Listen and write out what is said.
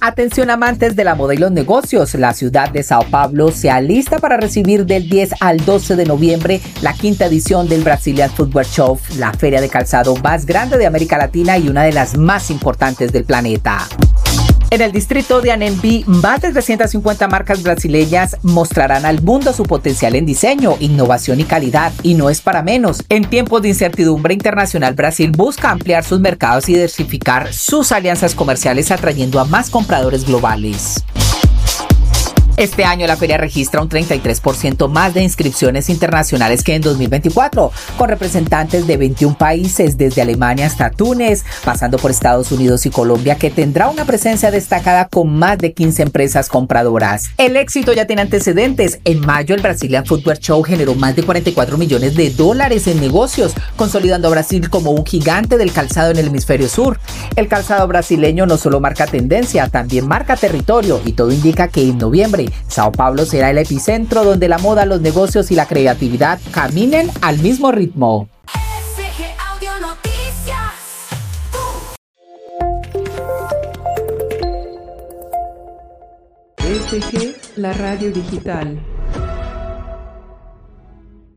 Atención amantes de la moda y los negocios, la ciudad de Sao Paulo se alista para recibir del 10 al 12 de noviembre la quinta edición del Brazilian Footwear Show, la feria de calzado más grande de América Latina y una de las más importantes del planeta. En el distrito de Anhembi, más de 350 marcas brasileñas mostrarán al mundo su potencial en diseño, innovación y calidad, y no es para menos. En tiempos de incertidumbre internacional, Brasil busca ampliar sus mercados y diversificar sus alianzas comerciales, atrayendo a más compradores globales. Este año la feria registra un 33% más de inscripciones internacionales que en 2024, con representantes de 21 países, desde Alemania hasta Túnez, pasando por Estados Unidos y Colombia, que tendrá una presencia destacada con más de 15 empresas compradoras. El éxito ya tiene antecedentes. En mayo, el Brazilian Footwear Show generó más de 44 millones de dólares en negocios, consolidando a Brasil como un gigante del calzado en el hemisferio sur. El calzado brasileño no solo marca tendencia, también marca territorio, y todo indica que en noviembre Sao Paulo será el epicentro donde la moda, los negocios y la creatividad caminen al mismo ritmo. SG, la radio digital.